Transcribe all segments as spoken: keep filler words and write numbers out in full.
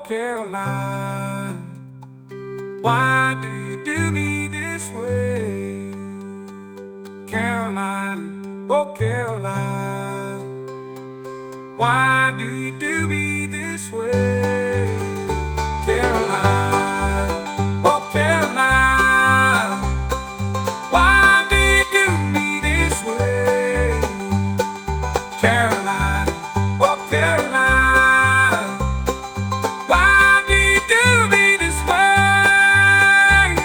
Caroline, why do you do me this way? Caroline, oh Caroline, why do you do me this way? Caroline, oh Caroline, why do you do me this way? Caroline, oh Caroline, why do you do me this way?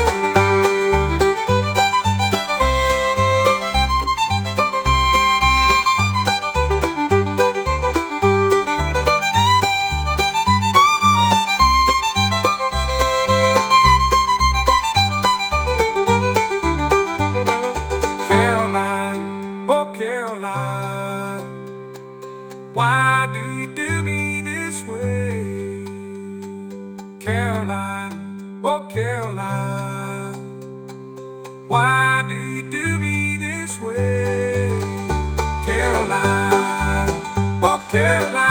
Caroline, oh Caroline, why do you do me this way? Caroline, oh Caroline, why do you do me this way? Caroline, oh Caroline.